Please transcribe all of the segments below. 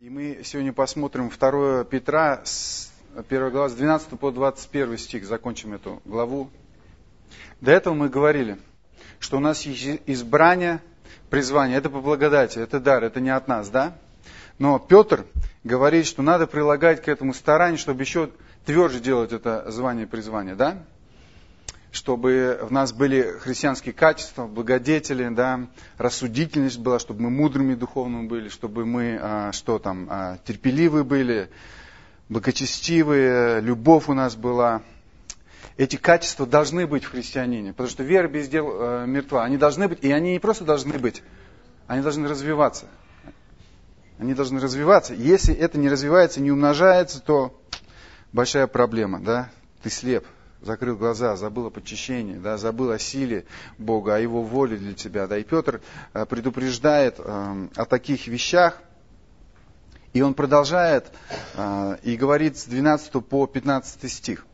И мы сегодня посмотрим 2 Петра, 1 глава, с 12 по 21 стих, закончим эту главу. До этого мы говорили, что у нас есть избрание, призвание, это по благодати, это дар, это не от нас, да? Но Петр говорит, что надо прилагать к этому старание, чтобы еще тверже делать это звание, призвание, да? Чтобы в нас были христианские качества, благодетели, да, рассудительность была, чтобы мы мудрыми духовными были, чтобы мы терпеливы были, благочестивые, любовь у нас была. Эти качества должны быть в христианине, потому что вера без дел мертва. Они должны быть, и они не просто должны быть, они должны развиваться. Они должны развиваться. Если это не развивается, не умножается, то большая проблема, да, ты слеп. Закрыл глаза, забыл о подчищении, да, забыл о силе Бога, о Его воле для тебя. Да. И Петр предупреждает о таких вещах, и он продолжает и говорит с 12 по 15 стих.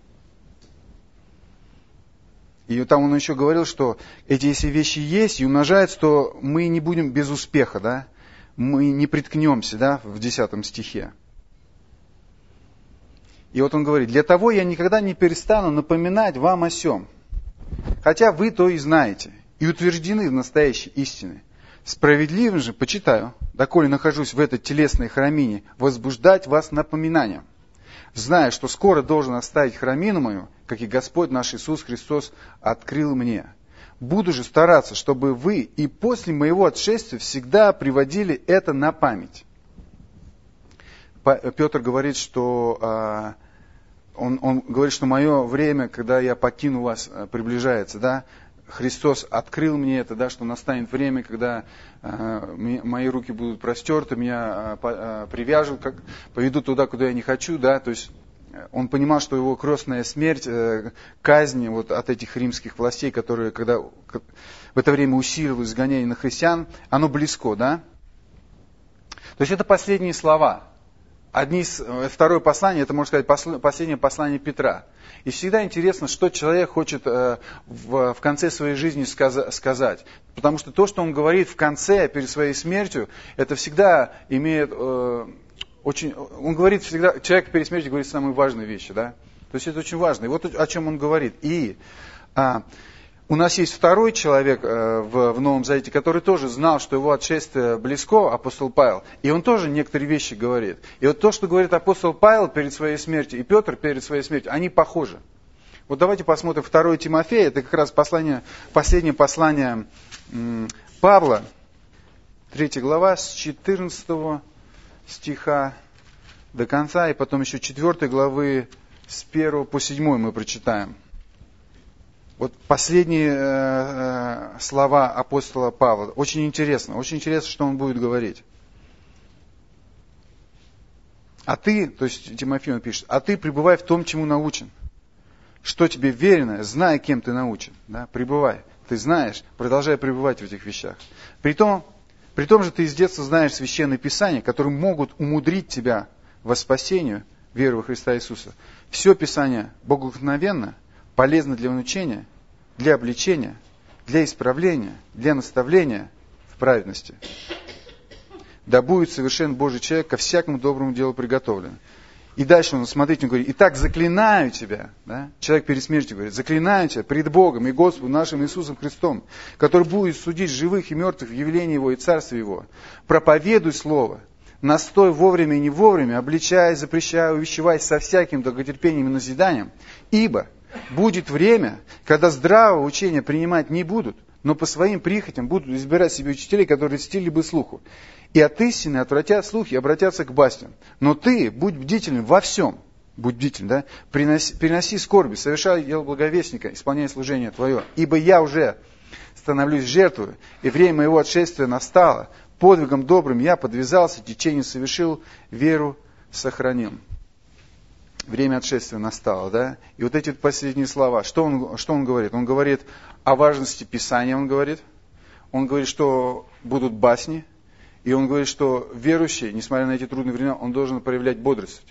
И там он еще говорил, что если вещи есть и умножаются, то мы не будем без успеха, да, мы не приткнемся, да, в 10 стихе. И вот он говорит: «Для того я никогда не перестану напоминать вам о сем, хотя вы то и знаете, и утверждены в настоящей истине. Справедливым же почитаю, доколе нахожусь в этой телесной храмине, возбуждать вас напоминанием, зная, что скоро должен оставить храмину мою, как и Господь наш Иисус Христос открыл мне. Буду же стараться, чтобы вы и после моего отшествия всегда приводили это на память». Петр говорит, что он говорит, что мое время, когда я покину вас, приближается, да. Христос открыл мне это, да, что настанет время, когда мои руки будут простерты, меня привяжут, поведут туда, куда я не хочу, да. То есть он понимал, что его крестная смерть, казнь вот от этих римских властей, которые, когда в это время усиливают изгонение на христиан, оно близко, да. То есть это последние слова. Второе послание, это, можно сказать, последнее послание Петра. И всегда интересно, что человек хочет в конце своей жизни сказать. Потому что то, что он говорит в конце, перед своей смертью, это всегда имеет очень... Он говорит всегда, человек перед смертью говорит самые важные вещи, да? То есть это очень важно. И вот о чем он говорит. И у нас есть второй человек в Новом Завете, который тоже знал, что его отшествие близко, апостол Павел. И он тоже некоторые вещи говорит. И вот то, что говорит апостол Павел перед своей смертью, и Петр перед своей смертью, они похожи. Вот давайте посмотрим 2 Тимофея. Это как раз последнее послание Павла. 3 глава с 14 стиха до конца. И потом еще 4 главы с 1 по 7 мы прочитаем. Вот последние слова апостола Павла. Очень интересно, что он будет говорить. А ты, то есть Тимофею он пишет, а ты пребывай в том, чему научен. Что тебе верено, знай, кем ты научен. Да? Пребывай. Ты знаешь, продолжай пребывать в этих вещах. При том же ты с детства знаешь священные писания, которые могут умудрить тебя во спасению веры во Христа Иисуса. Все Писание богодухновенно, полезно для научения, для обличения, для исправления, для наставления в праведности. Да будет совершен Божий человек ко всякому доброму делу приготовлен. И дальше он говорит: «Итак, заклинаю тебя», да? Человек перед смертью говорит: «Заклинаю тебя пред Богом и Господом нашим Иисусом Христом, который будет судить живых и мертвых в явлении Его и Царстве Его. Проповедуй Слово, настой вовремя и не вовремя, обличай, запрещай, увещевай со всяким долготерпением и назиданием, ибо будет время, когда здравого учения принимать не будут, но по своим прихотям будут избирать себе учителей, которые льстили бы слуху. И от истины отвратят слухи и обратятся к басням. Но ты будь бдителен во всем». Будь бдителен, да? «Переноси скорби, совершай дело благовестника, исполняй служение твое. Ибо я уже становлюсь жертвою, и время моего отшествия настало. Подвигом добрым я подвязался, течение совершил, веру сохранил». Время отшествия настало, да? И вот эти последние слова, что он говорит? Он говорит о важности Писания, он говорит, что будут басни, и он говорит, что верующий, несмотря на эти трудные времена, он должен проявлять бодрость.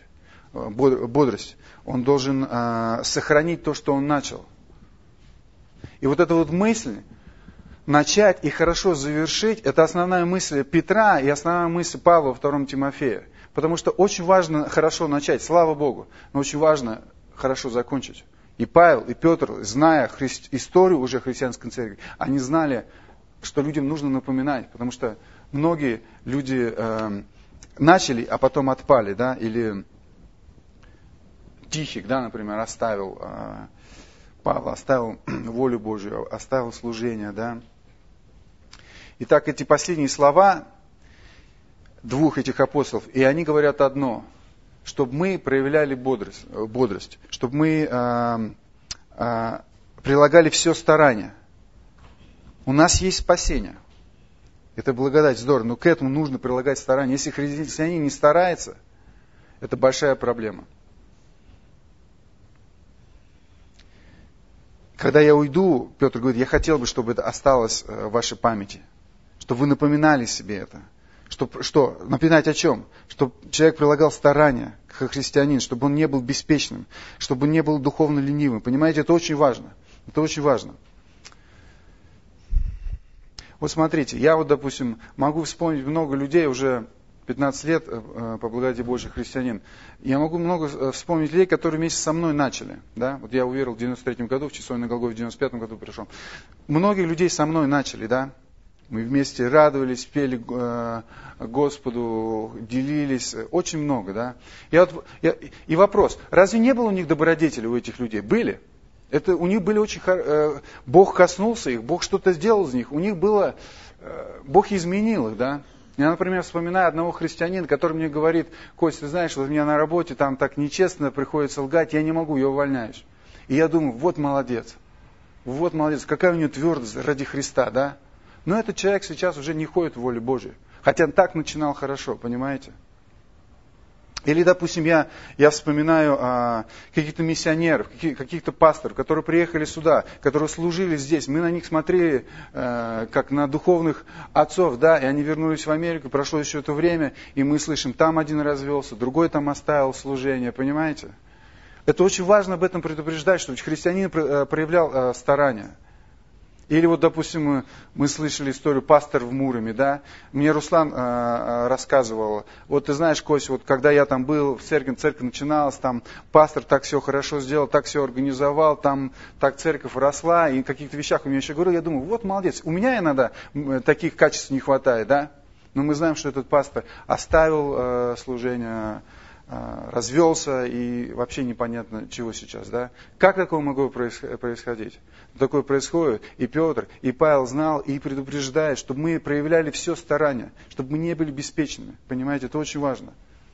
Он должен сохранить то, что он начал. И вот эта вот мысль, начать и хорошо завершить, это основная мысль Петра и основная мысль Павла во 2 Тимофея. Потому что очень важно хорошо начать, слава Богу, но очень важно хорошо закончить. И Павел, и Петр, зная историю уже христианской церкви, они знали, что людям нужно напоминать, потому что многие люди начали, а потом отпали, да, или Тихик, да, например, оставил Павла, оставил волю Божию, оставил служение, да. Итак, эти последние слова двух этих апостолов, и они говорят одно, чтобы мы проявляли бодрость, чтобы мы прилагали все старание. У нас есть спасение. Это благодать, здорово, но к этому нужно прилагать старание. Если христианин не старается, это большая проблема. Когда я уйду, Петр говорит, я хотел бы, чтобы это осталось в вашей памяти, чтобы вы напоминали себе это. Что? Напоминать о чем? Чтобы человек прилагал старания, как христианин, чтобы он не был беспечным, чтобы он не был духовно ленивым. Понимаете, это очень важно. Это очень важно. Вот смотрите, я вот, допустим, могу вспомнить много людей, уже 15 лет, по благодати Божьей, христианин. Я могу много вспомнить людей, которые вместе со мной начали. Да? Вот я уверовал в 93-м году, в Часовне на Голгофе в 95-м году пришел. Многих людей со мной начали, да? Мы вместе радовались, пели Господу, делились. Очень много, да? И вопрос, разве не было у них добродетели у этих людей? Были. Это у них были очень... Бог коснулся их, Бог что-то сделал из них. У них было... Бог изменил их, да? Я, например, вспоминаю одного христианина, который мне говорит, Кость, ты знаешь, вот у меня на работе там так нечестно, приходится лгать, я не могу, я увольняюсь. И я думаю, вот молодец, какая у него твердость ради Христа, да? Но этот человек сейчас уже не ходит в воле Божией. Хотя он так начинал хорошо, понимаете? Или, допустим, я вспоминаю каких-то миссионеров, каких-то пасторов, которые приехали сюда, которые служили здесь. Мы на них смотрели, как на духовных отцов, да, и они вернулись в Америку, прошло еще это время, и мы слышим, там один развелся, другой там оставил служение, понимаете? Это очень важно об этом предупреждать, чтобы христианин проявлял старания. Или вот, допустим, мы слышали историю пастор в Муроме, да? Мне Руслан рассказывал, вот ты знаешь, Кость, вот когда я там был, в церковь начиналась, там пастор так все хорошо сделал, так все организовал, там так церковь росла, и в каких-то вещах он мне еще говорил, я думаю, вот молодец, у меня иногда таких качеств не хватает, да? Но мы знаем, что этот пастор оставил служение, развелся, и вообще непонятно, чего сейчас, да? Как такое могло происходить? Такое происходит, и Петр, и Павел знал, и предупреждает, чтобы мы проявляли все старание, чтобы мы не были беспечными, понимаете, это очень важно.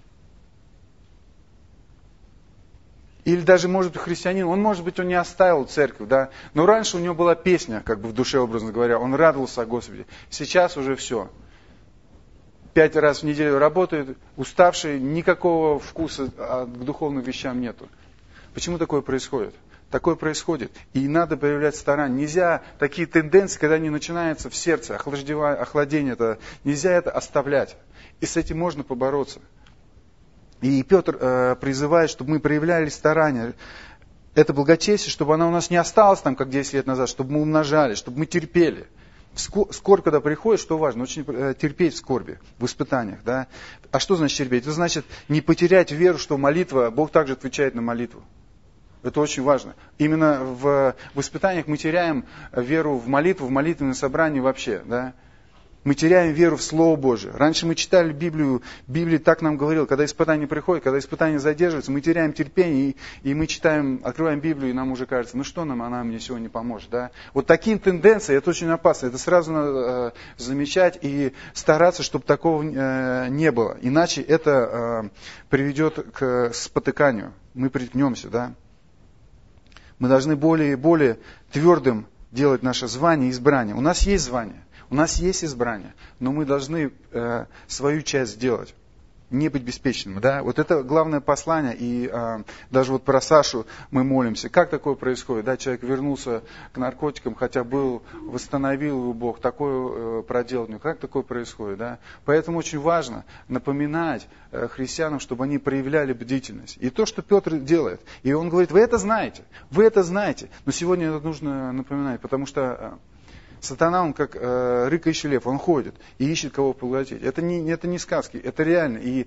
Или даже, может быть, христианин, он не оставил церковь, да, но раньше у него была песня, как бы в душе, образно говоря, он радовался о Господе, сейчас уже все. 5 раз в неделю работает, уставший, никакого вкуса к духовным вещам нету. Почему такое происходит? Такое происходит. И надо проявлять старание. Нельзя такие тенденции, когда они начинаются в сердце, охладение, нельзя это оставлять. И с этим можно побороться. И Петр призывает, чтобы мы проявляли старание. Это благочестие, чтобы оно у нас не осталось там, как 10 лет назад, чтобы мы умножали, чтобы мы терпели. Скорбь, когда приходит, что важно? Очень терпеть в скорби, в испытаниях. Да? А что значит терпеть? Это значит не потерять веру, что молитва, Бог также отвечает на молитву. Это очень важно. Именно в испытаниях мы теряем веру в молитву, в молитвенное собрание вообще. Да? Мы теряем веру в Слово Божие. Раньше мы читали Библию, Библия так нам говорила, когда испытания приходят, когда испытания задерживаются, мы теряем терпение, и мы читаем, открываем Библию, и нам уже кажется, ну что она мне сегодня поможет. Да? Вот такие тенденции, это очень опасно. Это сразу надо замечать и стараться, чтобы такого не было. Иначе это приведет к спотыканию. Мы приткнемся. Да? Мы должны более и более твердым делать наше звание и избрание. У нас есть звание. У нас есть избрание, но мы должны свою часть сделать, не быть беспечными. Да? Вот это главное послание, и даже вот про Сашу мы молимся. Как такое происходит? Да? Человек вернулся к наркотикам, хотя восстановил его Бог, такое проделал. Как такое происходит? Да? Поэтому очень важно напоминать христианам, чтобы они проявляли бдительность. И то, что Петр делает. И он говорит, вы это знаете, но сегодня это нужно напоминать, потому что... Сатана, он как рыкающий лев, он ходит и ищет кого поглотить. Это не сказки, это реально. И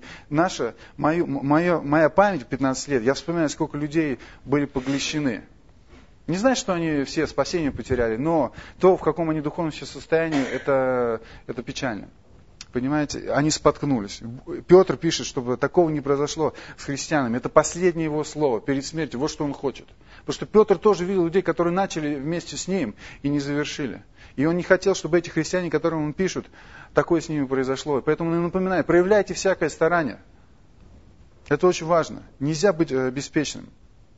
моя память в 15 лет, я вспоминаю, сколько людей были поглощены. Не знаю, что они все спасение потеряли, но то, в каком они духовном состоянии, это печально. Понимаете, они споткнулись. Петр пишет, чтобы такого не произошло с христианами. Это последнее его слово перед смертью. Вот что он хочет. Потому что Петр тоже видел людей, которые начали вместе с ним и не завершили. И он не хотел, чтобы эти христиане, которым он пишет, такое с ними произошло. Поэтому он напоминает, проявляйте всякое старание. Это очень важно. Нельзя быть беспечным.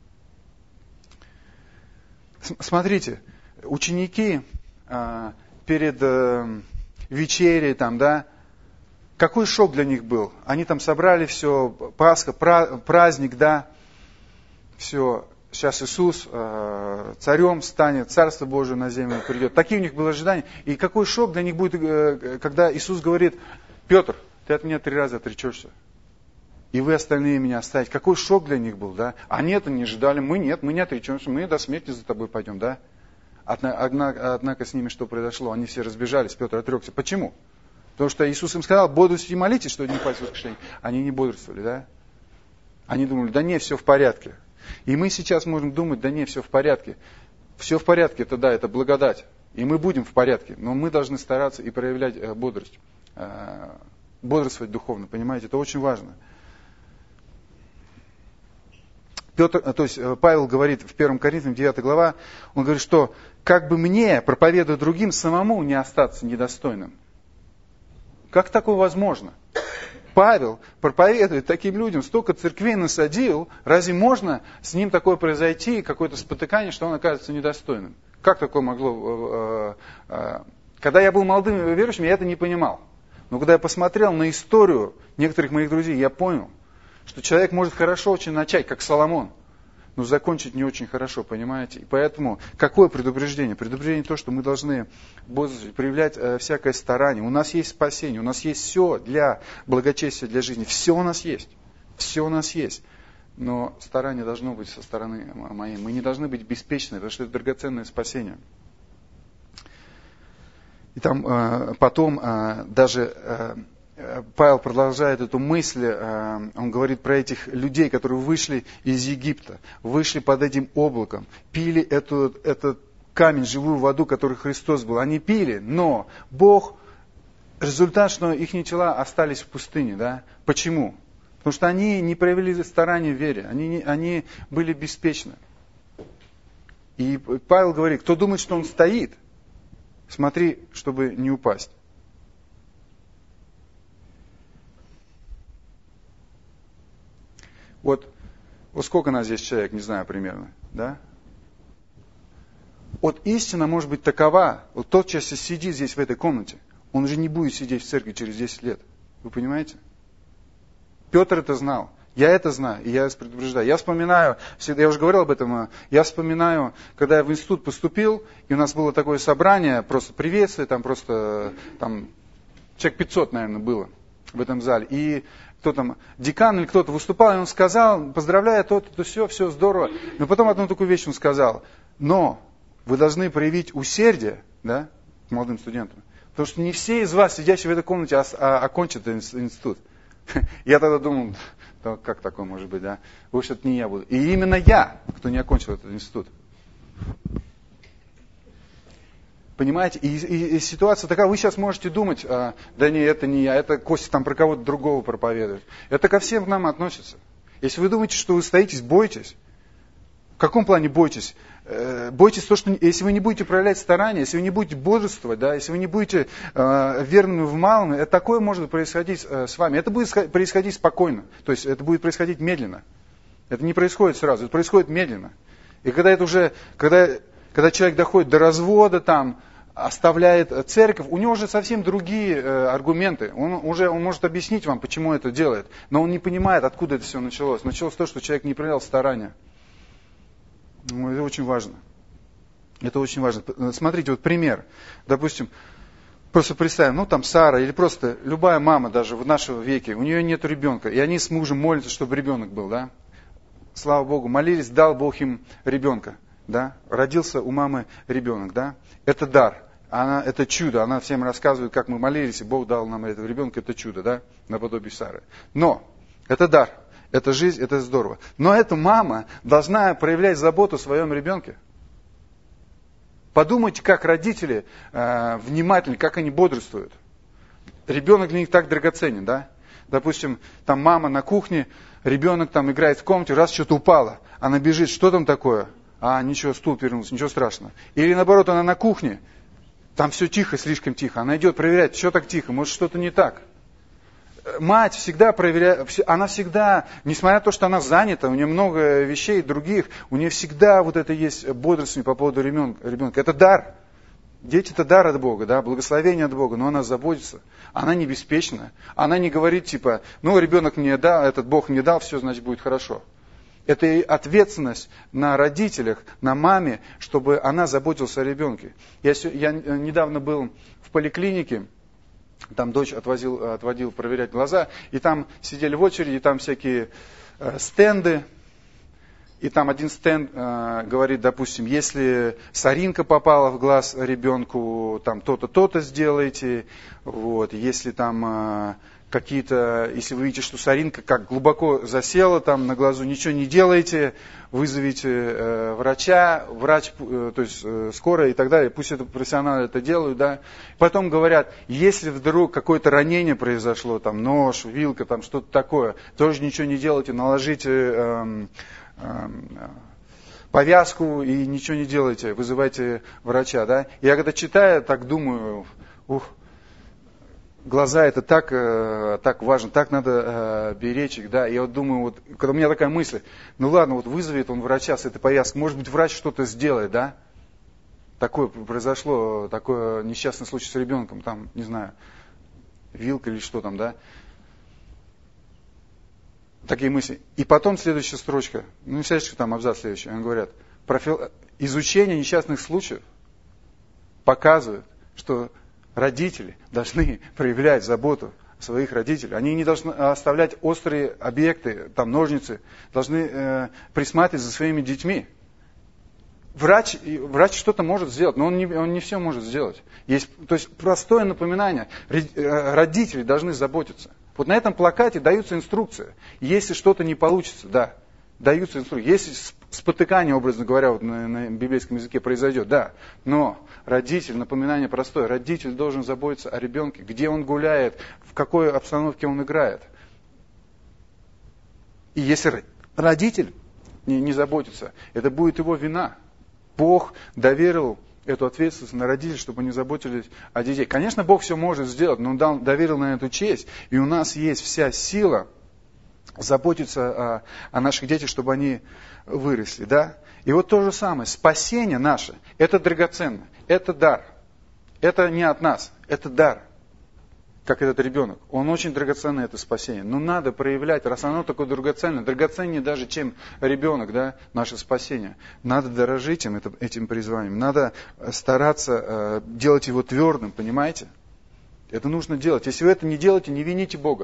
Смотрите, ученики перед вечерей, какой шок для них был. Они там собрали все, Пасха, праздник, все, сейчас Иисус царем станет, Царство Божие на землю придет. Такие у них было ожидания. И какой шок для них будет, когда Иисус говорит: Петр, ты от меня 3 раза отречешься. И вы остальные меня оставите. Какой шок для них был, да? Они это не ожидали, мы не отречемся, мы до смерти за тобой пойдем, да? Однако с ними что произошло? Они все разбежались, Петр отрекся. Почему? Потому что Иисус им сказал: бодрствуйте и молитесь, что не упасть в воскрешение. Они не бодрствовали, да? Они думали: да не, все в порядке. И мы сейчас можем думать: да не, все в порядке. Все в порядке, это благодать. И мы будем в порядке, но мы должны стараться и проявлять бодрость. Бодрствовать духовно, понимаете, это очень важно. Павел говорит в 1 Коринфянам 9 глава, он говорит, что как бы мне, проповедуя другим, самому не остаться недостойным. Как такое возможно? Павел проповедует таким людям, столько церквей насадил, разве можно с ним такое произойти, какое-то спотыкание, что он окажется недостойным? Как такое могло... Когда я был молодым верующим, я это не понимал. Но когда я посмотрел на историю некоторых моих друзей, я понял, что человек может хорошо очень начать, как Соломон, но закончить не очень хорошо, понимаете? И поэтому какое предупреждение? Предупреждение то, что мы должны проявлять всякое старание. У нас есть спасение, у нас есть все для благочестия, для жизни. Все у нас есть. Все у нас есть. Но старание должно быть со стороны моей. Мы не должны быть беспечны, потому что это драгоценное спасение. И там потом даже Павел продолжает эту мысль, он говорит про этих людей, которые вышли из Египта, вышли под этим облаком, пили этот камень, живую воду, который Христос был. Они пили, но Бог, результат, что их тела остались в пустыне. Да? Почему? Потому что они не проявили старания в вере, они были беспечны. И Павел говорит: кто думает, что он стоит, смотри, чтобы не упасть. Вот сколько нас здесь человек, не знаю примерно, да? Вот истина может быть такова, вот тот, кто сейчас сидит здесь в этой комнате, он уже не будет сидеть в церкви через 10 лет. Вы понимаете? Петр это знал, я это знаю, и я вас предупреждаю. Я вспоминаю, я уже говорил об этом, я вспоминаю, когда я в институт поступил, и у нас было такое собрание, просто приветствие, там человек 500, наверное, было в этом зале. И кто там, декан или кто-то выступал, и он сказал: поздравляю, то все здорово. Но потом одну такую вещь он сказал: но вы должны проявить усердие, да, к молодым студентам, потому что не все из вас, сидящие в этой комнате, окончат институт. Я тогда думал: как такое может быть, да? Лучше это не я буду. И именно я, кто не окончил этот институт. Понимаете? И ситуация такая, вы сейчас можете думать: да не, это не я, это Костя там про кого-то другого проповедует. Это ко всем к нам относится. Если вы думаете, что вы стоитесь, бойтесь. В каком плане бойтесь? Бойтесь то, что если вы не будете проявлять старания, если вы не будете бодрствовать, да, если вы не будете верными в малом, это такое может происходить с вами. Это будет происходить спокойно, то есть это будет происходить медленно. Это не происходит сразу, это происходит медленно. И когда это уже, когда человек доходит до развода, оставляет церковь, у него уже совсем другие аргументы. Он может объяснить вам, почему это делает, но он не понимает, откуда это все началось. Началось то, что человек не проявлял старания. Это очень важно. Это очень важно. Смотрите, вот пример. Допустим, просто представим, Сара или просто любая мама даже в нашем веке, у нее нет ребенка, и они с мужем молятся, чтобы ребенок был, да? Слава Богу, молились, дал Бог им ребенка, да? Родился у мамы ребенок, да? Это дар. это чудо, она всем рассказывает, как мы молились, и Бог дал нам этого ребенка, это чудо, да, наподобие Сары. Но это дар, это жизнь, это здорово. Но эта мама должна проявлять заботу о своем ребенке. Подумайте, как родители внимательны, как они бодрствуют. Ребенок для них так драгоценен, да? Допустим, там мама на кухне, ребенок там играет в комнате, раз что-то упало, она бежит, что там такое? Ничего, стул перевернулся, ничего страшного. Или наоборот, она на кухне, там все тихо, слишком тихо, она идет проверять, что так тихо, может что-то не так. Мать всегда проверяет, она всегда, несмотря на то, что она занята, у нее много вещей других, у нее всегда вот это есть бодрствование по поводу ребенка. Это дар. Дети это дар от Бога, да, благословение от Бога, но она заботится. Она не беспечна. Она не говорит типа, ребенок мне дал, этот Бог мне дал, все, значит, будет хорошо. Это и ответственность на родителях, на маме, чтобы она заботилась о ребенке. Я недавно был в поликлинике, там дочь отводил проверять глаза, и там сидели в очереди, и там всякие стенды. И там один стенд говорит, допустим, если соринка попала в глаз ребенку, там то-то, то-то сделайте. Вот. Если там если вы видите, что соринка как глубоко засела там на глазу, ничего не делайте, вызовите врача, то есть скорая и так далее, пусть это профессионалы это делают, да. Потом говорят, если вдруг какое-то ранение произошло, там нож, вилка, там что-то такое, тоже ничего не делайте, наложите повязку и ничего не делайте, вызывайте врача, да. Я когда читаю, так думаю, глаза это так важно, так надо беречь их, да. Я вот думаю, когда у меня такая мысль, ладно, вызовет он врача с этой повязкой, может быть, врач что-то сделает, да. Такое произошло, такой несчастный случай с ребенком, там, не знаю, вилка или что там, да. Такие мысли. И потом следующая строчка, следующий там абзац следующий, они говорят, изучение несчастных случаев показывает, что родители должны проявлять заботу о своих родителях. Они не должны оставлять острые объекты, там ножницы, должны присматривать за своими детьми. Врач что-то может сделать, но он не все может сделать. То есть простое напоминание, родители должны заботиться. Вот на этом плакате даются инструкции. Если что-то не получится, да, даются инструкции. Если спотыкание, образно говоря, на библейском языке произойдет, да. Но родитель, напоминание простое, родитель должен заботиться о ребенке, где он гуляет, в какой обстановке он играет. И если родитель не заботится, это будет его вина. Бог доверил эту ответственность на родителей, чтобы они заботились о детей. Конечно, Бог все может сделать, но Он доверил на эту честь, и у нас есть вся сила заботиться о наших детях, чтобы они выросли. Да? И вот то же самое, спасение наше, это драгоценно, это дар. Это не от нас, это дар. Как этот ребенок. Он очень драгоценный, это спасение. Но надо проявлять, раз оно такое драгоценное, драгоценнее даже, чем ребенок, да, наше спасение. Надо дорожить этим призванием. Надо стараться делать его твердым, понимаете? Это нужно делать. Если вы это не делаете, не вините Бога.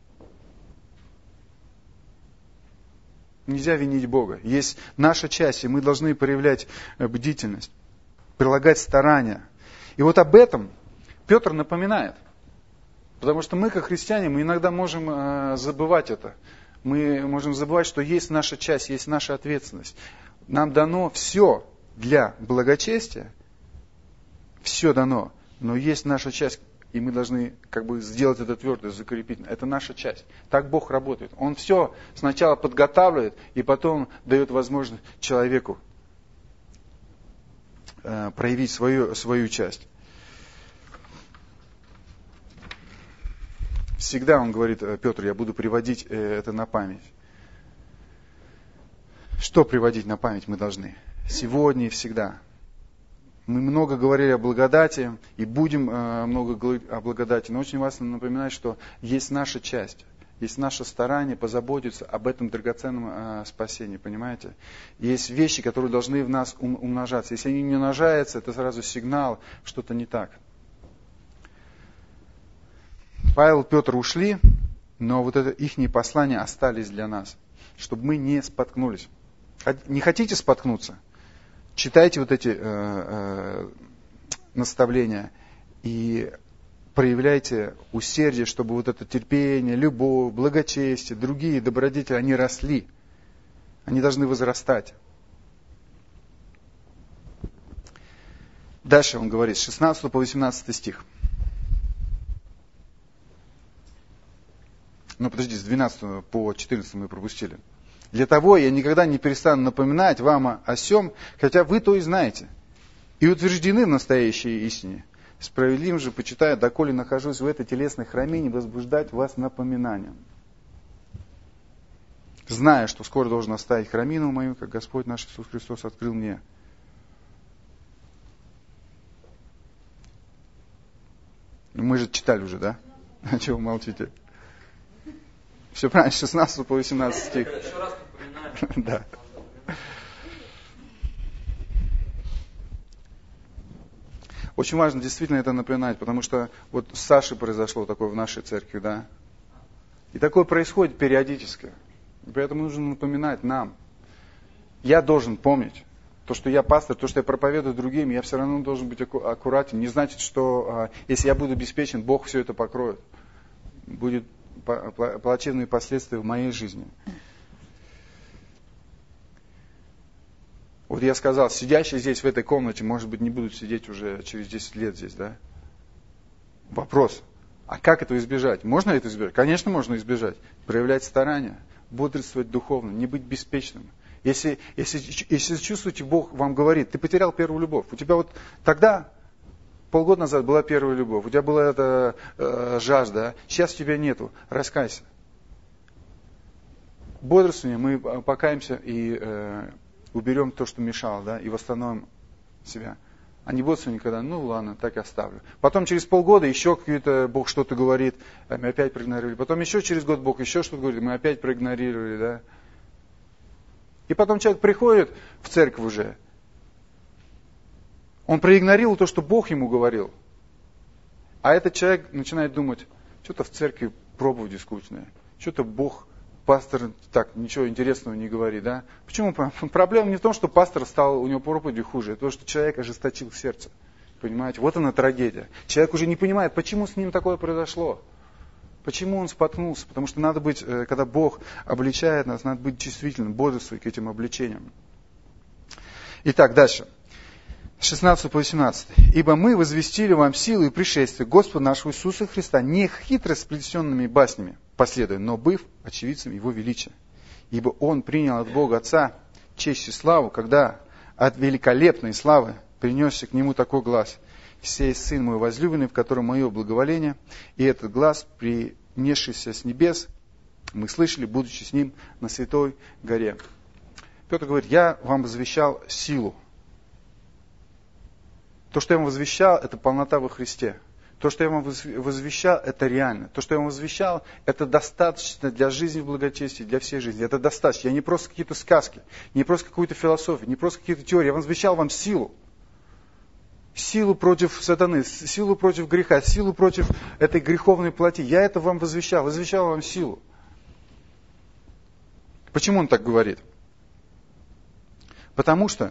Нельзя винить Бога. Есть наша часть, и мы должны проявлять бдительность, прилагать старания. И вот об этом Петр напоминает. Потому что мы, как христиане, мы иногда можем забывать это. Мы можем забывать, что есть наша часть, есть наша ответственность. Нам дано все для благочестия, все дано, но есть наша часть, и мы должны сделать это твердо, закрепить. Это наша часть. Так Бог работает. Он все сначала подготавливает, и потом дает возможность человеку проявить свою часть. Всегда он говорит, Петр, я буду приводить это на память. Что приводить на память мы должны? Сегодня и всегда. Мы много говорили о благодати и будем много говорить о благодати, но очень важно напоминать, что есть наша часть, есть наше старание позаботиться об этом драгоценном спасении, понимаете? Есть вещи, которые должны в нас умножаться. Если они не умножаются, это сразу сигнал, что-то не так. Павел и Петр ушли, но вот это ихние послания остались для нас, чтобы мы не споткнулись. Не хотите споткнуться? Читайте вот эти наставления и проявляйте усердие, чтобы вот это терпение, любовь, благочестие, другие добродетели, они росли. Они должны возрастать. Дальше он говорит, с 16 по 18 стих. С 12 по 14 мы пропустили. «Для того я никогда не перестану напоминать вам о сем, хотя вы то и знаете, и утверждены в настоящей истине. Справедливым же, почитая, доколе нахожусь в этой телесной храмине, возбуждать вас напоминанием. Зная, что скоро должен оставить храмину мою, как Господь наш Иисус Христос открыл мне». Мы же читали уже, да? А чего вы молчите? Все правильно, с 16 по 18 стих. Еще раз напоминаю. Да. Очень важно действительно это напоминать, потому что вот с Сашей произошло такое в нашей церкви, да? И такое происходит периодически. И поэтому нужно напоминать нам. Я должен помнить. То, что я пастор, то, что я проповедую другим, я все равно должен быть аккуратен. Не значит, что если я буду обеспечен, Бог все это покроет. Будут плачевные последствия в моей жизни. Вот я сказал, сидящие здесь в этой комнате, может быть, не будут сидеть уже через 10 лет здесь, да? Вопрос, а как этого избежать? Можно это избежать? Конечно, можно избежать. Проявлять старания, бодрствовать духовно, не быть беспечным. Если чувствуете, Бог вам говорит, ты потерял первую любовь. У тебя вот тогда, полгода назад была первая любовь, у тебя была эта жажда, сейчас у тебя нету, раскайся. Бодрствование, мы покаемся и уберем то, что мешало, да, и восстановим себя. А не бодрствование, когда, ну ладно, так и оставлю. Потом через полгода еще какой-то Бог что-то говорит, мы опять проигнорировали. Потом еще через год Бог еще что-то говорит, мы опять проигнорировали, да. И потом человек приходит в церковь уже. Он проигнорировал то, что Бог ему говорил. А этот человек начинает думать, что-то в церкви проповеди скучные. Что-то Бог, пастор, так, ничего интересного не говорит, да? Почему? Проблема не в том, что пастор стал, у него проповеди хуже. Это то, что человек ожесточил сердце. Понимаете? Вот она трагедия. Человек уже не понимает, почему с ним такое произошло. Почему он споткнулся? Потому что надо быть, когда Бог обличает нас, надо быть чувствительным, бодрствовать к этим обличениям. Итак, дальше. С 16 по 18. «Ибо мы возвестили вам силу и пришествие Господа нашего Иисуса Христа, не хитро сплетенными баснями последуя, но быв очевидцем Его величия. Ибо Он принял от Бога Отца честь и славу, когда от великолепной славы принесся к Нему такой глас: «Сей Сын мой возлюбленный, в котором мое благоволение». И этот глас, принесшийся с небес, мы слышали, будучи с Ним на Святой горе. Петр говорит, я вам возвещал силу. То, что я вам возвещал, это полнота во Христе. То, что я вам возвещал, это реально. То, что я вам возвещал, это достаточно для жизни в благочестии, для всей жизни. Это достаточно. Я не просто какие-то сказки, не просто какую-то философию, не просто какие-то теории. Я вам возвещал вам силу. Силу против сатаны, силу против греха, силу против этой греховной плоти. Я это вам возвещал вам силу. Почему он так говорит? Потому что,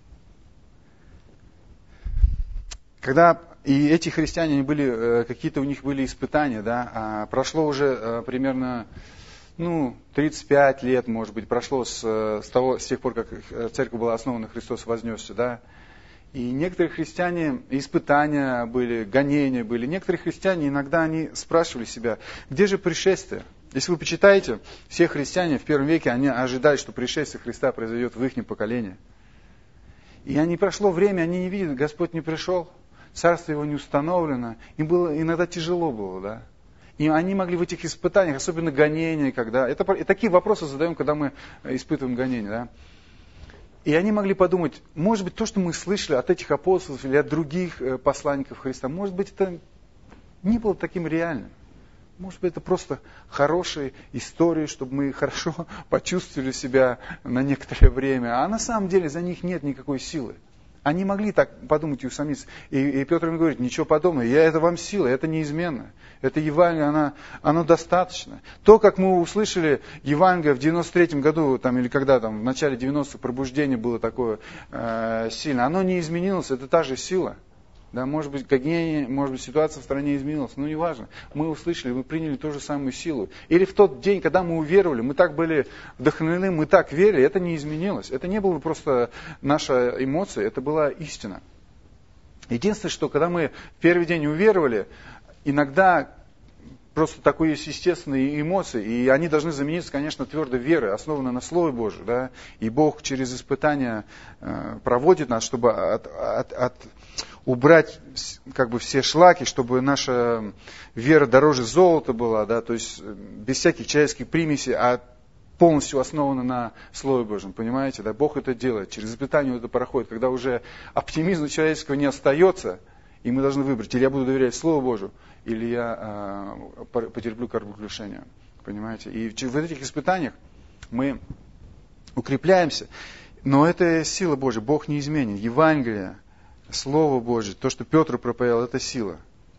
когда и эти христиане были, какие-то у них были испытания, да, прошло уже примерно 35 лет, может быть, прошло с тех пор, как церковь была основана, Христос вознесся, да. И некоторые христиане, испытания были, гонения были. Некоторые христиане иногда они спрашивали себя, где же пришествие? Если вы почитаете, все христиане в первом веке, они ожидали, что пришествие Христа произойдет в их поколении. И не прошло время, они не видят, Господь не пришел, царство Его не установлено. Им было иногда тяжело было, да. И они могли в этих испытаниях, особенно гонения, когда... такие вопросы задаем, когда мы испытываем гонения, да. И они могли подумать, может быть, то, что мы слышали от этих апостолов или от других посланников Христа, может быть, это не было таким реальным. Может быть, это просто хорошие истории, чтобы мы хорошо почувствовали себя на некоторое время. А на самом деле за них нет никакой силы. Они могли так подумать и усомниться. И Петр им говорит, ничего подобного, это вам сила, это неизменно. Это Евангелие, оно достаточно. То, как мы услышали Евангелие в 93-м году, или когда в начале 90-х пробуждение было такое сильное, оно не изменилось, это та же сила. Да, может быть, ситуация в стране изменилась, но неважно. Мы услышали, мы приняли ту же самую силу. Или в тот день, когда мы уверовали, мы так были вдохновлены, мы так верили, это не изменилось. Это не было просто наша эмоция, это была истина. Единственное, что когда мы в первый день уверовали, иногда просто такой есть естественные эмоции, и они должны замениться, конечно, твердой верой, основанной на Слове Божьем. Да? И Бог через испытания проводит нас, чтобы убрать как бы все шлаки, чтобы наша вера дороже золота была, да? То есть без всяких человеческих примесей, а полностью основана на Слове Божьем, понимаете? Да? Бог это делает, через испытания это проходит, когда уже оптимизма человеческого не остается, и мы должны выбрать, или я буду доверять Слову Божьему, или я потерплю кораблекрушение, понимаете? И в этих испытаниях мы укрепляемся, но это сила Божья, Бог не изменен, Евангелие, Слово Божье, то, что Петр проповедовал, это сила.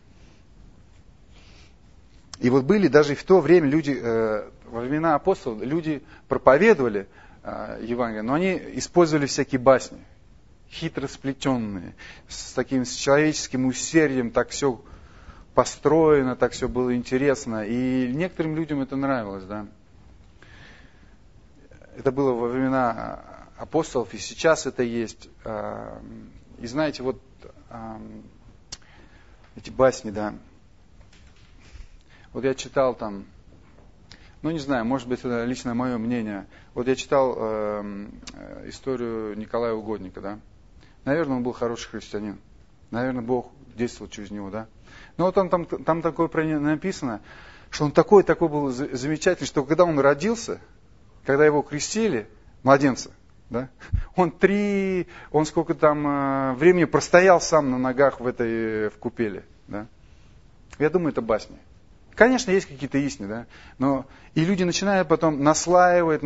И вот были даже в то время люди, во времена апостолов, люди проповедовали Евангелие, но они использовали всякие басни, хитро сплетенные, с человеческим усердием, так все построено, так все было интересно. И некоторым людям это нравилось, да. Это было во времена апостолов, и сейчас это есть. И знаете, вот эти басни, да. Вот я читал там, ну не знаю, может быть, это лично мое мнение. Вот я читал историю Николая Угодника, да. Наверное, он был хороший христианин. Наверное, Бог действовал через него, да. Но вот там такое про него написано, что он такой был замечательный, что когда он родился, когда его крестили, младенца, да, он сколько там времени простоял сам на ногах в купели, да. Я думаю, это басни. Конечно, есть какие-то истины, да, но и люди начинают потом наслаивать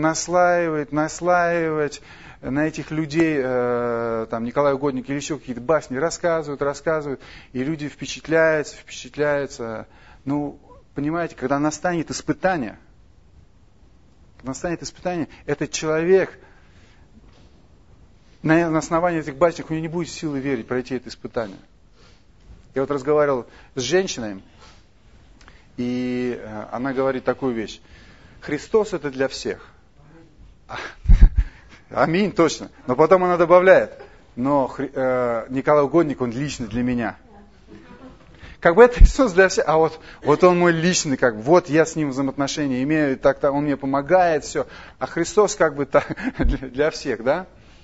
на этих людей, там, Николай Угодник или еще какие-то басни, рассказывают, и люди впечатляются. Ну, понимаете, когда настанет испытание, этот человек на основании этих басен, у него не будет силы верить, пройти это испытание. Я вот разговаривал с женщиной, и она говорит такую вещь. Христос это для всех. Аминь, точно. Но потом она добавляет, но Николай Угодник, он лично для меня. Как бы это Христос для всех, а вот он мой личный, как бы, вот я с ним взаимоотношения имею, так-то он мне помогает, все. А Христос как бы так, для всех, да?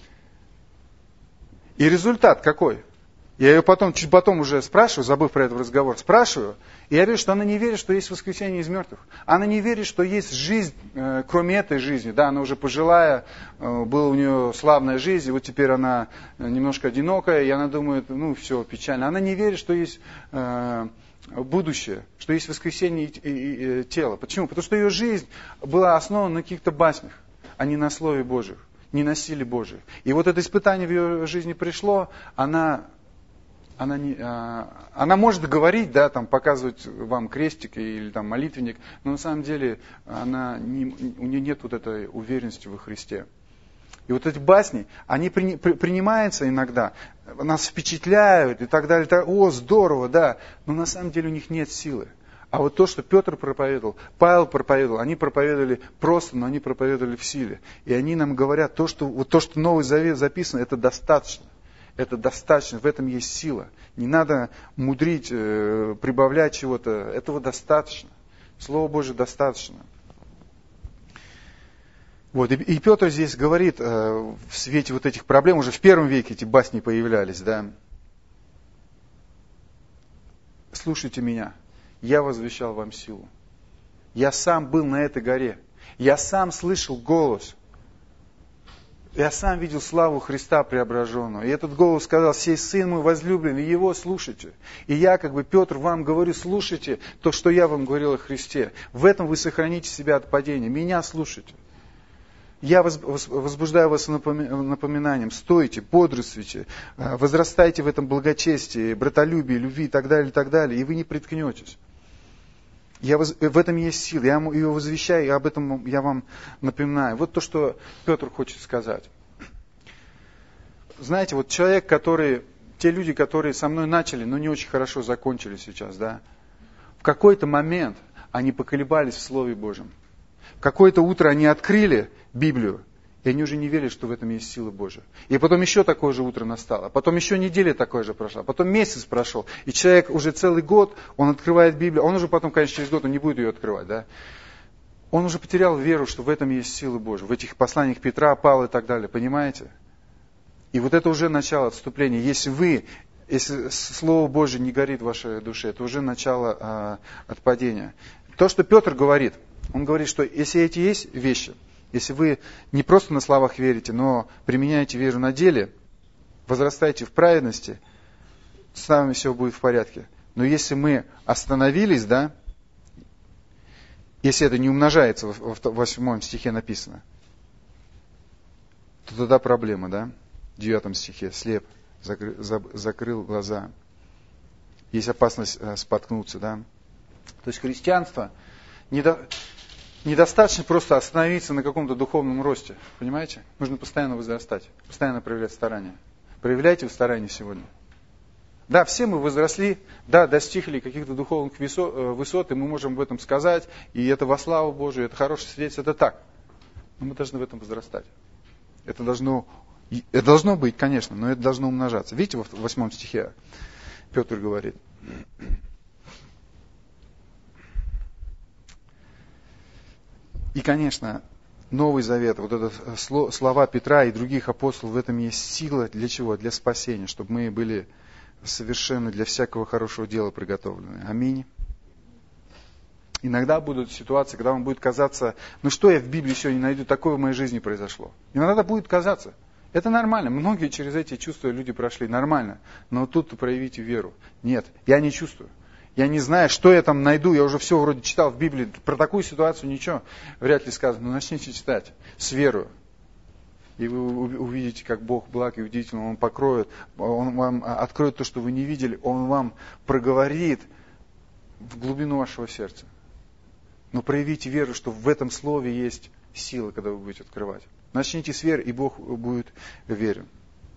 И результат какой? Я ее чуть потом уже спрашиваю, забыв про этот разговор, спрашиваю, и я вижу, что она не верит, что есть воскресение из мертвых. Она не верит, что есть жизнь, кроме этой жизни. Да, она уже пожилая, была у нее славная жизнь, и вот теперь она немножко одинокая, и она думает, ну все, печально. Она не верит, что есть будущее, что есть воскресение и тело. Почему? Потому что ее жизнь была основана на каких-то баснях, а не на Слове Божьем, не на силе Божьей. И вот это испытание в ее жизни пришло, она может говорить, да, там, показывать вам крестик или там, молитвенник, но на самом деле у нее нет вот этой уверенности во Христе. И вот эти басни, они принимаются иногда, нас впечатляют и так далее. О, здорово, да, но на самом деле у них нет силы. А вот то, что Петр проповедовал, Павел проповедовал, они проповедовали просто, но они проповедовали в силе. И они нам говорят, то, что Новый Завет записано, это достаточно. Это достаточно, в этом есть сила. Не надо мудрить, прибавлять чего-то. Этого достаточно. Слово Божие достаточно. Вот. И Петр здесь говорит в свете вот этих проблем, уже в первом веке эти басни появлялись, да. Слушайте меня, я возвещал вам силу. Я сам был на этой горе. Я сам слышал голос. Я сам видел славу Христа преображенного. И этот голос сказал, сей Сын мой возлюбленный, Его слушайте. И я, как бы Петр, вам говорю, слушайте то, что я вам говорил о Христе. В этом вы сохраните себя от падения. Меня слушайте. Я возбуждаю вас напоминанием. Стойте, бодрствуйте, возрастайте в этом благочестии, братолюбии, любви и так далее, и вы не приткнетесь. В этом есть сила, я ее возвещаю, и об этом я вам напоминаю. Вот то, что Петр хочет сказать. Знаете, вот человек, который те люди, которые со мной начали, но не очень хорошо закончили сейчас, да, в какой-то момент они поколебались в Слове Божьем. В какое-то утро они открыли Библию, и они уже не верили, что в этом есть сила Божья. И потом еще такое же утро настало, потом еще неделя такое же прошла, потом месяц прошел, и человек уже целый год, он открывает Библию, он уже потом, конечно, через год он не будет ее открывать, да. Он уже потерял веру, что в этом есть сила Божья, в этих посланиях Петра, Павла и так далее, понимаете? И вот это уже начало отступления. Если Слово Божье не горит в вашей душе, это уже начало отпадения. То, что Петр говорит, он говорит, что если эти есть вещи, если вы не просто на словах верите, но применяете веру на деле, возрастаете в праведности, с нами все будет в порядке. Но если мы остановились, да, если это не умножается, в 8 стихе написано, то тогда проблема, да? В 9 стихе, слеп, закрыл глаза. Есть опасность споткнуться, да? То есть христианство недостаточно просто остановиться на каком-то духовном росте, понимаете? Нужно постоянно возрастать, постоянно проявлять старания. Проявляйте вы старания сегодня. Да, все мы возросли, да, достигли каких-то духовных высот, и мы можем об этом сказать, и это во славу Божию, это хорошее свидетельство, это так. Но мы должны в этом возрастать. Это должно быть, конечно, но это должно умножаться. Видите, в 8 стихе Петр говорит. И, конечно, Новый Завет, вот это слова Петра и других апостолов, в этом есть сила для чего? Для спасения, чтобы мы были совершенно для всякого хорошего дела приготовлены. Аминь. Иногда будут ситуации, когда вам будет казаться, ну что я в Библии сегодня найду, такое в моей жизни произошло. Иногда будет казаться. Это нормально. Многие через эти чувства люди прошли. Нормально. Но тут проявите веру. Нет, я не чувствую. Я не знаю, что я там найду. Я уже все вроде читал в Библии. Про такую ситуацию ничего вряд ли сказано. Но начните читать с верою. И вы увидите, как Бог благ и удивительный. Он покроет, Он вам откроет то, что вы не видели. Он вам проговорит в глубину вашего сердца. Но проявите веру, что в этом слове есть сила, когда вы будете открывать. Начните с веры, и Бог будет верен.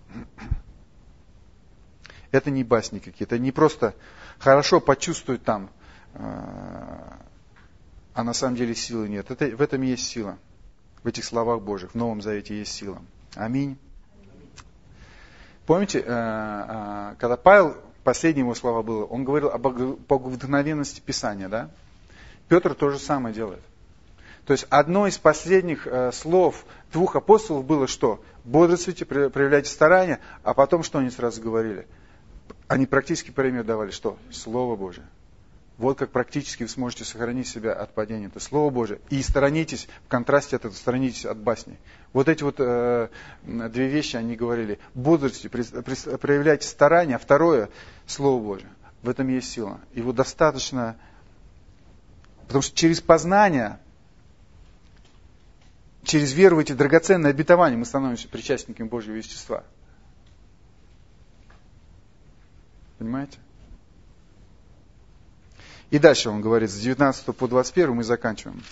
Это не басни какие-то, не просто хорошо почувствовать там, а на самом деле силы нет. В этом есть сила. В этих словах Божьих, в Новом Завете есть сила. Аминь. Помните, когда Павел, последние его слова было, он говорил об вдохновенности Писания, да? Петр то же самое делает. То есть одно из последних слов двух апостолов было что? Бодрствуйте, проявляйте старания, а потом что они сразу говорили? Они практически пример давали, что? Слово Божие. Вот как практически вы сможете сохранить себя от падения. Это Слово Божие. И сторонитесь, в контрасте от этого, сторонитесь от басни. Вот эти вот две вещи они говорили. Бодрствуйте, проявляйте старания, а второе – Слово Божие. В этом есть сила. Его достаточно, потому что через познание, через веру в эти драгоценные обетования мы становимся причастниками Божьего естества. Понимаете? И дальше он говорит, с 19 по 21 мы заканчиваем.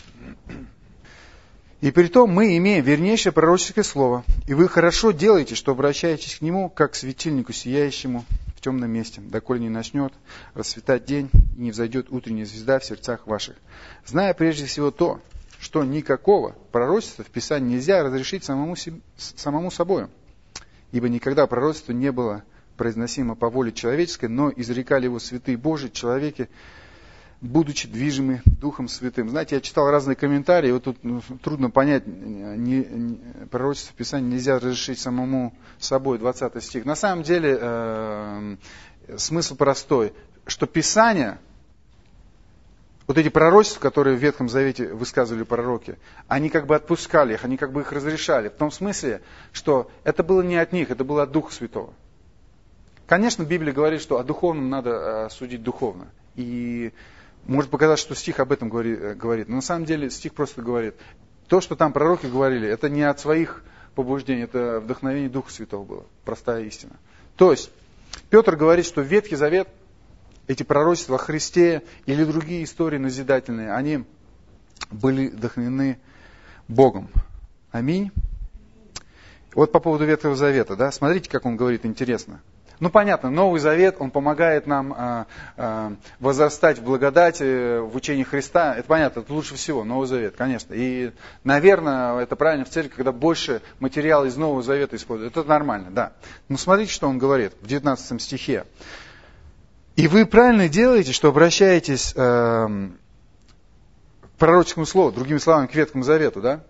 «И притом мы имеем вернейшее пророческое слово, и вы хорошо делаете, что обращаетесь к нему, как к светильнику, сияющему в темном месте, доколе не начнет расцветать день, и не взойдет утренняя звезда в сердцах ваших, зная прежде всего то, что никакого пророчества в Писании нельзя разрешить самому собою, ибо никогда пророчество не было произносимо по воле человеческой, но изрекали его святые Божии человеки, будучи движимы Духом Святым». Знаете, я читал разные комментарии, вот тут трудно понять, пророчество в Писании нельзя разрешить самому собой, 20 стих. На самом деле смысл простой, что Писание, вот эти пророчества, которые в Ветхом Завете высказывали пророки, они как бы отпускали их, они как бы их разрешали, в том смысле, что это было не от них, это было от Духа Святого. Конечно, Библия говорит, что о духовном надо судить духовно. И может показаться, что стих об этом говорит. Но на самом деле стих просто говорит, то, что там пророки говорили, это не от своих побуждений, это вдохновение Духа Святого было. Простая истина. То есть, Петр говорит, что Ветхий Завет, эти пророчества о Христе или другие истории назидательные, они были вдохновены Богом. Аминь. Вот по поводу Ветхого Завета, да, смотрите, как он говорит, интересно. Ну, понятно, Новый Завет, он помогает нам возрастать в благодати, в учении Христа. Это понятно, это лучше всего, Новый Завет, конечно. И, наверное, это правильно в церкви, когда больше материала из Нового Завета используют. Это нормально, да. Но смотрите, что он говорит в 19 стихе. «И вы правильно делаете, что обращаетесь к пророческому слову, другими словами, к Ветхому Завету, да?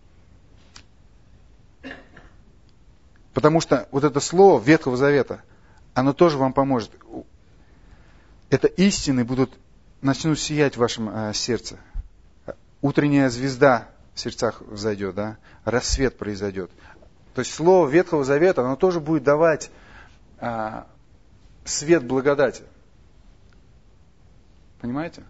Потому что вот это слово Ветхого Завета, оно тоже вам поможет. Это истины начнут сиять в вашем сердце. Утренняя звезда в сердцах взойдет, да? Рассвет произойдет. То есть слово Ветхого Завета, оно тоже будет давать свет благодати. Понимаете?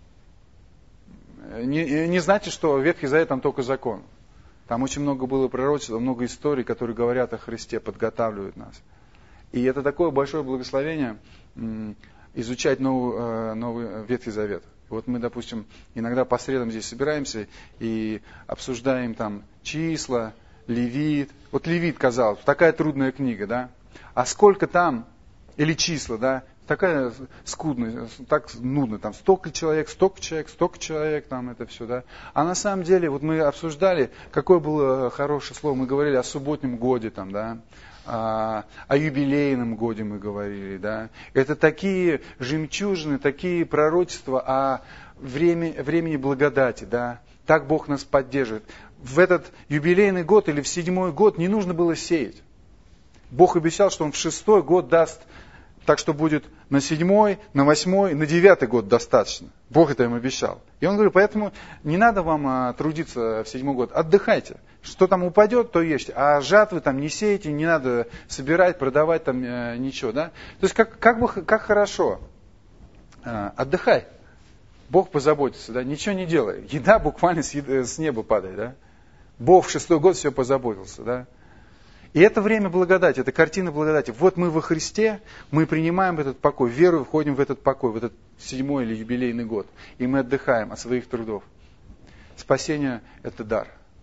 Не значит, что Ветхий Завет там только закон. Там очень много было пророчества, много историй, которые говорят о Христе, подготавливают нас. И это такое большое благословение изучать новый Ветхий Завет. Вот мы, допустим, иногда по средам здесь собираемся и обсуждаем там числа, Левит. Вот Левит, казалось, такая трудная книга, да? А сколько там, или числа, да? Такая скудная, так нудно, там столько человек, там это все, да. А на самом деле, вот мы обсуждали, какое было хорошее слово, мы говорили о субботнем годе, там, да, о юбилейном годе мы говорили, да. Это такие жемчужины, такие пророчества о времени благодати, да. Так Бог нас поддерживает. В этот юбилейный год или в 7-й год не нужно было сеять. Бог обещал, что Он в 6-й год даст. Так что будет на 7-й, на 8-й, на 9-й год достаточно. Бог это им обещал. И он говорит, поэтому не надо вам трудиться в 7-й год. Отдыхайте. Что там упадет, то ешьте. А жатвы там не сейте, не надо собирать, продавать там ничего. Да? То есть как хорошо. Отдыхай. Бог позаботится. Да? Ничего не делай. Еда буквально с неба падает. Да? Бог в 6-й год все позаботился. Да? И это время благодати, это картина благодати. Вот мы во Христе, мы принимаем этот покой, верой входим в этот покой, в этот 7-й или юбилейный год. И мы отдыхаем от своих трудов. Спасение – это дар.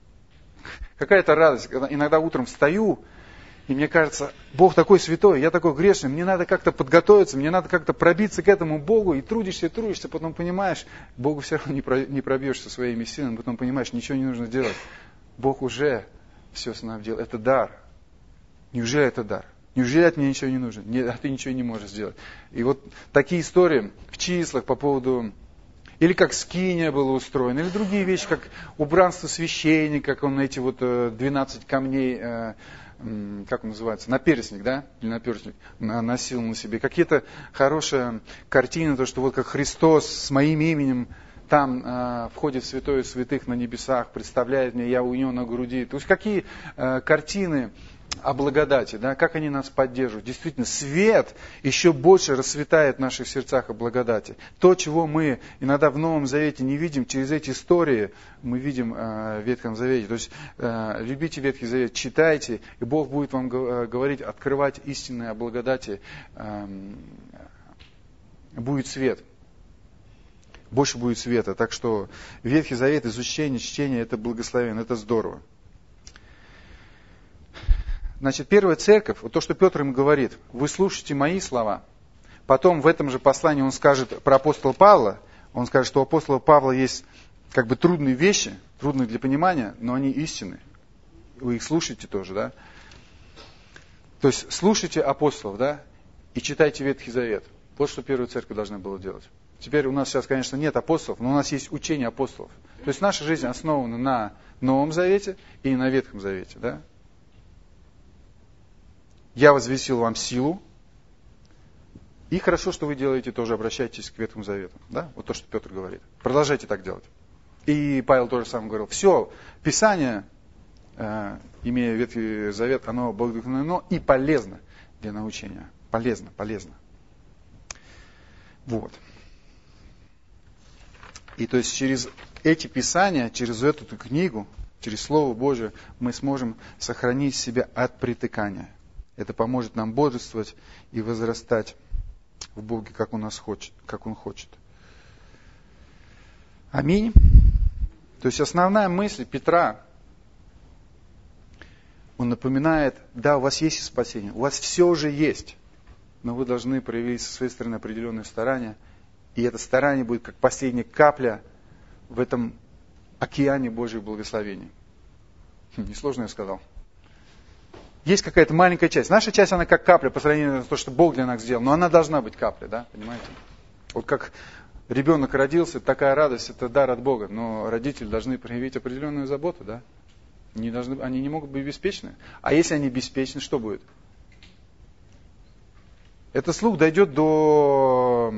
Какая-то радость, когда иногда утром встаю, и мне кажется, Бог такой святой, я такой грешный, мне надо как-то подготовиться, мне надо как-то пробиться к этому Богу, и трудишься, потом понимаешь, Богу все равно не пробьешься своими силами, потом понимаешь, ничего не нужно делать. Бог уже все с нами делал, это дар. Неужели это дар? Неужели от меня ничего не нужно? Нет, а ты ничего не можешь сделать. И вот такие истории в числах по поводу... Или как скиния была устроена, или другие вещи, как убранство священника, как он эти вот 12 камней, как он называется, наперстник, да? Или наперстник носил на себе. Какие-то хорошие картины, то, что вот как Христос с моим именем там входит в святое святых на небесах, представляет мне, я у него на груди. То есть какие картины о благодати, да, как они нас поддерживают. Действительно, свет еще больше расцветает в наших сердцах о благодати. То, чего мы иногда в Новом Завете не видим, через эти истории мы видим в Ветхом Завете. То есть любите Ветхий Завет, читайте, и Бог будет вам говорить, открывать истинное о благодати. Будет свет. Больше будет света. Так что Ветхий Завет, изучение, чтение, это благословенно, это здорово. Значит, первая церковь, вот то, что Петр им говорит, вы слушайте мои слова. Потом в этом же послании он скажет про апостола Павла, он скажет, что у апостола Павла есть как бы трудные вещи, трудные для понимания, но они истинны. Вы их слушаете тоже, да? То есть слушайте апостолов, да, и читайте Ветхий Завет. Вот что первая церковь должна была делать. Теперь у нас сейчас, конечно, нет апостолов, но у нас есть учение апостолов. То есть наша жизнь основана на Новом Завете и на Ветхом Завете, да? Я возвестил вам силу, и хорошо, что вы делаете тоже, обращайтесь к Ветхому Завету. Да? Вот то, что Петр говорит. Продолжайте так делать. И Павел тоже сам говорил, все, Писание, имея Ветхий Завет, оно благословенно и полезно для научения. Полезно. Вот. И то есть через эти Писания, через эту книгу, через Слово Божие, мы сможем сохранить себя от притыкания. Это поможет нам бодрствовать и возрастать в Боге, как Он хочет. Аминь. То есть основная мысль Петра, он напоминает, да, у вас есть спасение, у вас все уже есть. но вы должны проявить со своей стороны определенные старания. И это старание будет как последняя капля в этом океане Божьих благословений. Несложно я сказал. Есть какая-то маленькая часть. Наша часть, она как капля по сравнению с тем, что Бог для нас сделал. Но она должна быть каплей, да, понимаете? Вот как ребенок родился, такая радость, это дар от Бога. Но родители должны проявить определенную заботу, да? Они не могут быть беспечны. А если они беспечны, что будет? Этот слух дойдет до,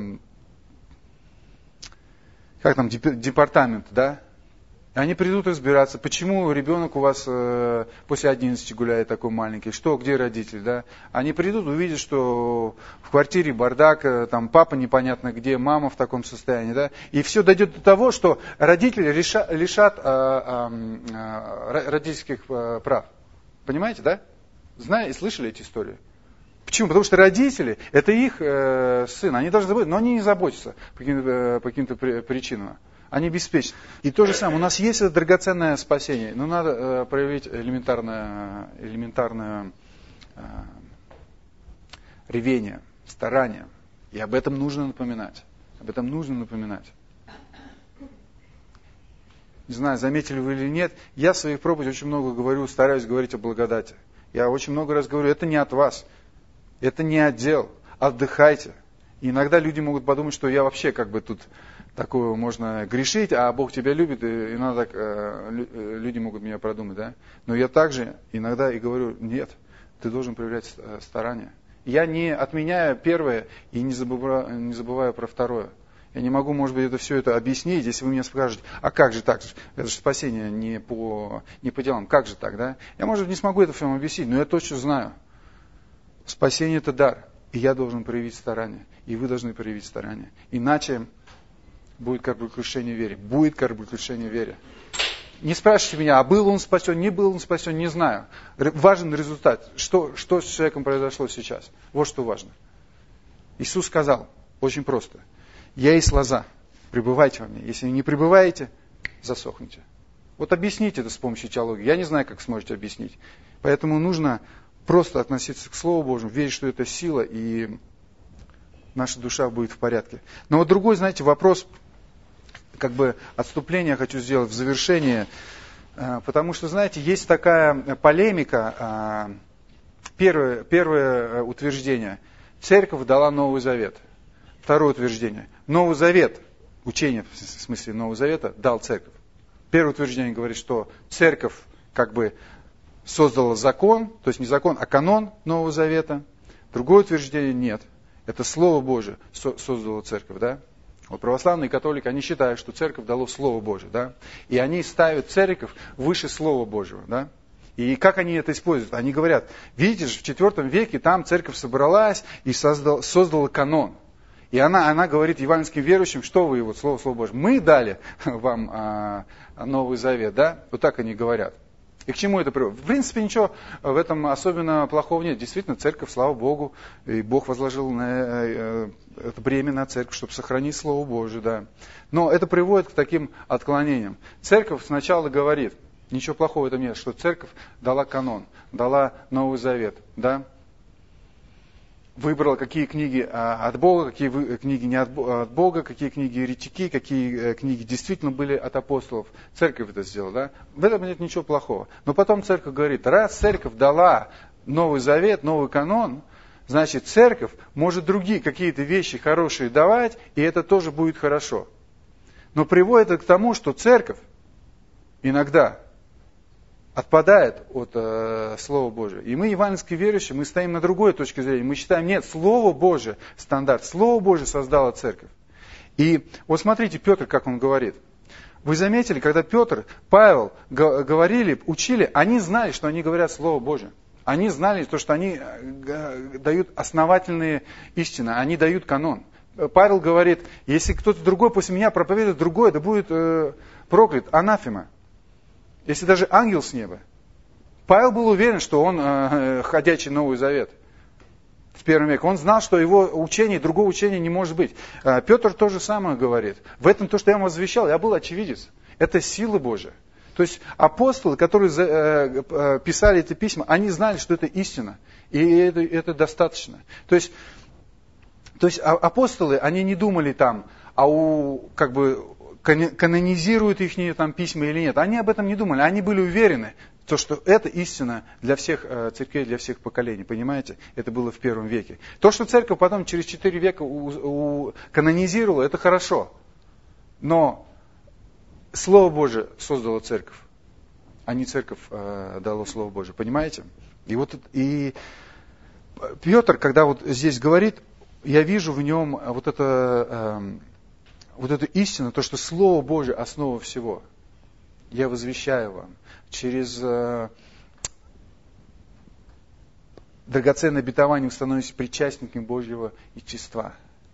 департамента, да? Они придут разбираться, почему ребенок у вас после 11 гуляет такой маленький, где родители, да? Они придут, увидят, что в квартире бардак, там папа непонятно где, мама в таком состоянии, да? И все дойдет до того, что родители лишат родительских прав. Понимаете, да? Слышали эти истории? Почему? Потому что родители, это их сын, они должны быть, но они не заботятся по каким-то причинам. Они беспечны. И то же самое, у нас есть это драгоценное спасение, но надо проявить элементарное ревение, старание. И об этом нужно напоминать. Не знаю, заметили вы или нет, я в своих проповедях очень много стараюсь говорить о благодати. Я очень много раз говорю, это не от вас, это не отдел, отдыхайте. И иногда люди могут подумать, что я вообще тут такое можно грешить, а Бог тебя любит, и иногда люди могут меня продумать, да? Но я также иногда и говорю, нет, ты должен проявлять старание. Я не отменяю первое и не забываю про второе. Я не могу, может быть, все это объяснить, если вы мне скажете, а как же так? Это же спасение не по делам, как же так, да? Я, может быть, не смогу это всем объяснить, но я точно знаю. Спасение – это дар, и я должен проявить старание, и вы должны проявить старание. Иначе будет кораблекрушение в вере. Не спрашивайте меня, а был он спасен, не был он спасен, не знаю. Важен результат. Что с человеком произошло сейчас? Вот что важно. Иисус сказал, очень просто. Я есть лоза, пребывайте во мне. Если не пребываете, засохнете. Вот объясните это с помощью теологии. Я не знаю, как сможете объяснить. Поэтому нужно просто относиться к Слову Божьему, верить, что это сила, и наша душа будет в порядке. Но вот другой, знаете, вопрос, отступление хочу сделать в завершение, потому что, знаете, есть такая полемика. Первое утверждение. Церковь дала Новый Завет. Второе утверждение. Новый Завет, учение, в смысле Нового Завета, дал церковь. Первое утверждение говорит, что церковь создала закон, то есть не закон, а канон Нового Завета. Другое утверждение нет. Это Слово Божие создало церковь, да? Вот православные католики, они считают, что церковь дала Слово Божие, да? И они ставят церковь выше Слова Божьего, да? И как они это используют? Они говорят, видите же, в IV веке там церковь собралась и создала канон. И она говорит евангельским верующим, что вы, Слово Божие, мы дали вам Новый Завет, да? Вот так они говорят. И к чему это приводит? В принципе, ничего в этом особенно плохого нет. Действительно, церковь, слава Богу, и Бог возложил это бремя на церковь, чтобы сохранить Слово Божие, да. Но это приводит к таким отклонениям. Церковь сначала говорит, ничего плохого в этом нет, что церковь дала канон, дала Новый Завет, да. Выбрала, какие книги от Бога, какие книги не от Бога, какие книги еретики, какие книги действительно были от апостолов. Церковь это сделала, да? В этом нет ничего плохого. Но потом церковь говорит, раз церковь дала Новый Завет, новый канон, значит, церковь может другие какие-то вещи хорошие давать, и это тоже будет хорошо. Но приводит это к тому, что церковь иногда отпадает от Слова Божия. И мы, евангельские верующие, мы стоим на другой точке зрения. Мы считаем, нет, Слово Божие стандарт. Слово Божие создала церковь. И вот смотрите, Петр, как он говорит. Вы заметили, когда Петр, Павел говорили, учили, они знали, что они говорят Слово Божие. Они знали, что они дают основательные истины, они дают канон. Павел говорит, если кто-то другой после меня проповедует другое, да будет проклят, анафема. Если даже ангел с неба. Павел был уверен, что он ходячий Новый Завет в первом веке. Он знал, что его учение, другого учения не может быть. Петр то же самое говорит. В этом то, что я вам возвещал, я был очевидец. Это сила Божия. То есть апостолы, которые писали эти письма, они знали, что это истина. И это достаточно. То есть То есть апостолы, они не думали там, канонизируют их там письма или нет. Они об этом не думали. Они были уверены, что это истина для всех церквей, для всех поколений. Понимаете? Это было в первом веке. То, что церковь потом через 4 века канонизировала, это хорошо. Но Слово Божие создало церковь, а не церковь дало Слово Божие. Понимаете? И Петр, когда вот здесь говорит, я вижу в нем вот эту истину, то, что Слово Божие основа всего. Я возвещаю вам через драгоценное обетование вы становитесь причастниками Божьего естества.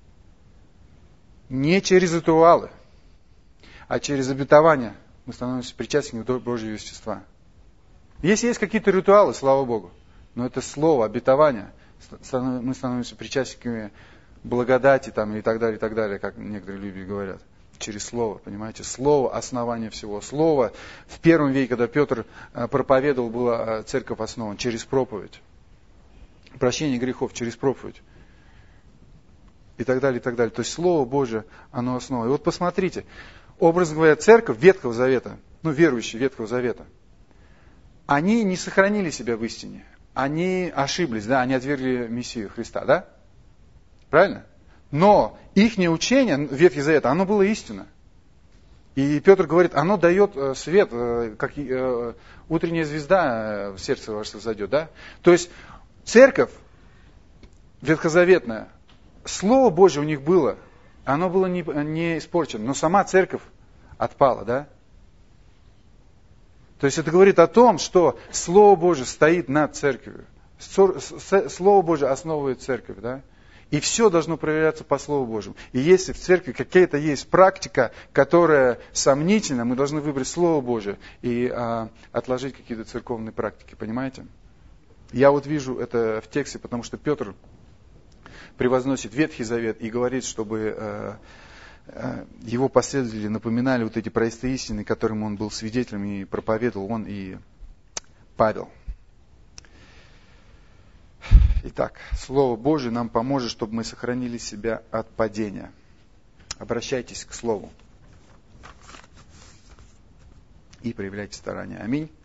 Не через ритуалы, а через обетование мы становимся причастниками Божьего естества. Если есть какие-то ритуалы, слава Богу, но это слово, обетование, мы становимся причастниками благодати там, и так далее, как некоторые люди говорят. Через слово, понимаете? Слово – основание всего. Слово в первом веке, когда Петр проповедовал, была церковь основана через проповедь. Прощение грехов через проповедь. И так далее, и так далее. То есть Слово Божие, оно основа. И вот посмотрите, образно говоря, церковь Ветхого Завета, верующие Ветхого Завета, они не сохранили себя в истине. Они ошиблись, да, они отвергли Мессию Христа, да? Правильно? Но их учение, Ветхий Завет, оно было истинно. И Петр говорит, оно дает свет, как утренняя звезда в сердце ваше зайдет, да? То есть церковь ветхозаветная, Слово Божье у них было, оно было не испорчено, но сама церковь отпала, да? То есть это говорит о том, что Слово Божие стоит над церковью. Слово Божие основывает церковь, да? И все должно проверяться по Слову Божьему. И если в церкви какая-то есть практика, которая сомнительна, мы должны выбрать Слово Божие и отложить какие-то церковные практики, понимаете? Я вот вижу это в тексте, потому что Петр превозносит Ветхий Завет и говорит, чтобы его последователи напоминали вот эти простые истины, которым он был свидетелем и проповедовал, он и Павел. Итак, Слово Божие нам поможет, чтобы мы сохранили себя от падения. Обращайтесь к Слову и проявляйте старания. Аминь.